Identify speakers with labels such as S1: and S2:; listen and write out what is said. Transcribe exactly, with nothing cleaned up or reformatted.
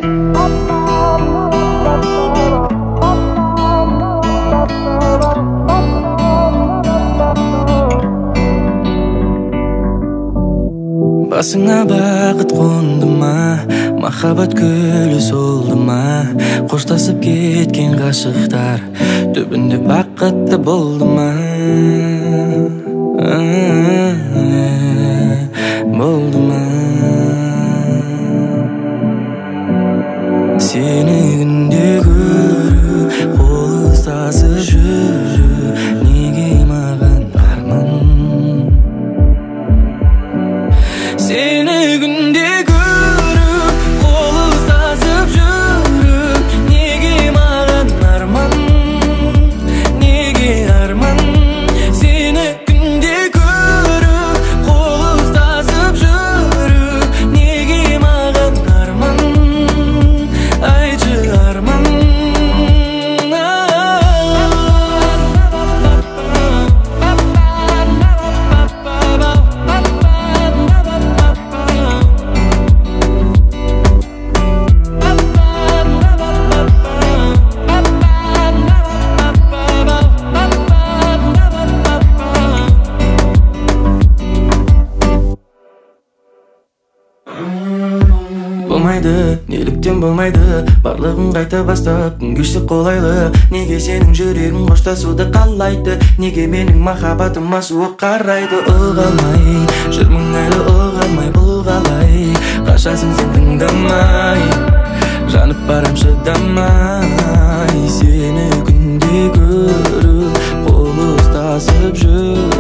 S1: Басыңа бақыт қонды ма, махаббат гүлі солды ма, қоштасып кеткен ғашықтар түбінде бақытты болды ма? Болды ма? Сені күнде көру, қол ұстасып жүру, неге маған арман? Seni günde görüp, kol ıslasıp жүріп, неге маған арман, неге арман? Seni günde görüp, kol ıslasıp жүріп, неге маған арман, айтшы арман? Болмайды, неліктен болмайды, барлығын қайта бастап, күн кештік қолайлы. Неге сенің жүрегің қоштасуды қалайды, неге менің махаббатыма суық қарайды? Ұғалмай, жүрмін әлі ұғалмай, бұл қалай? Қашасың сен тыңдамай, жанып барам шыдамай. Сені күнде көріп, қол ұстасып жүр